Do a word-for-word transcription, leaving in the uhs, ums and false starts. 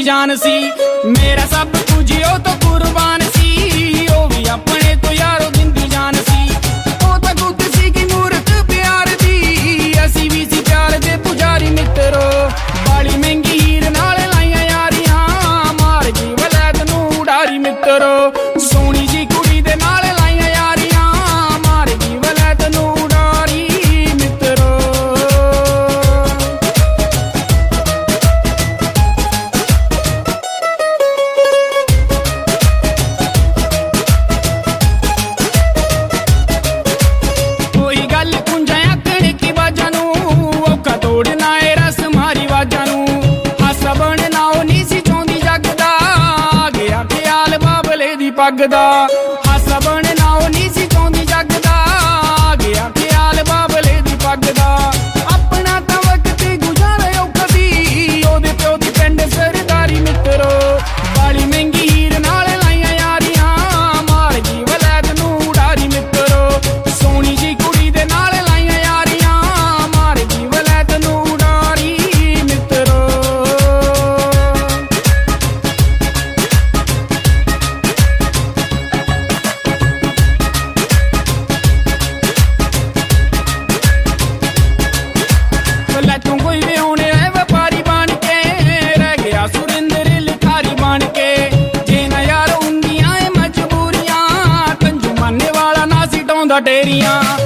जान सी। मेरा सब कुछ ओ तो कुर्बान सी, ओ भी अपने तो यारो जिंदी जान सी। ओ तो कुत सी की मूरत प्यार दी, असी भी सी प्यार दे पुजारी मित्रो। बाली महंगी हीर नाल लाइया यारियां, मार गई वलैत नू उडारी मित्रो। सोनी जी कुड़ी दे नाल लाइया यारियां, मार गई वलैत नू उडारी मित्रो। कोई गल कुंजाया कणकी बाजा नू, औखा तोड़ना ए रस मारी वाजा नू। हासा बनना ओ नी सी चौंदी जग दा, आ गया ख्याल बाबले दी पग दा। हासा बनना ओ नी सी चौंदी जग दा, आ गया ख्याल बाबले दी पग दा। अपना तां वक्त गुजारे औखा सी, ओदे प्यो दी पिंड सरदारी मित्रो। बाली महंगी हीर नाल लाइया यारियां, मार गई वलैत नू उडारी मित्रो। सोनी जी कुड़ी दे नाल लाइया यारियां, मार गई वलैत नू उडारी मित्रो। वलैतों कोई भी होने है व्यापारी बन के, रह गया सुरिंदर लिखारी बन के। जे ना यार हुंदियां ए मजबूरियां, कंजू मानने वाला ना सी ढोंदा टेरियां।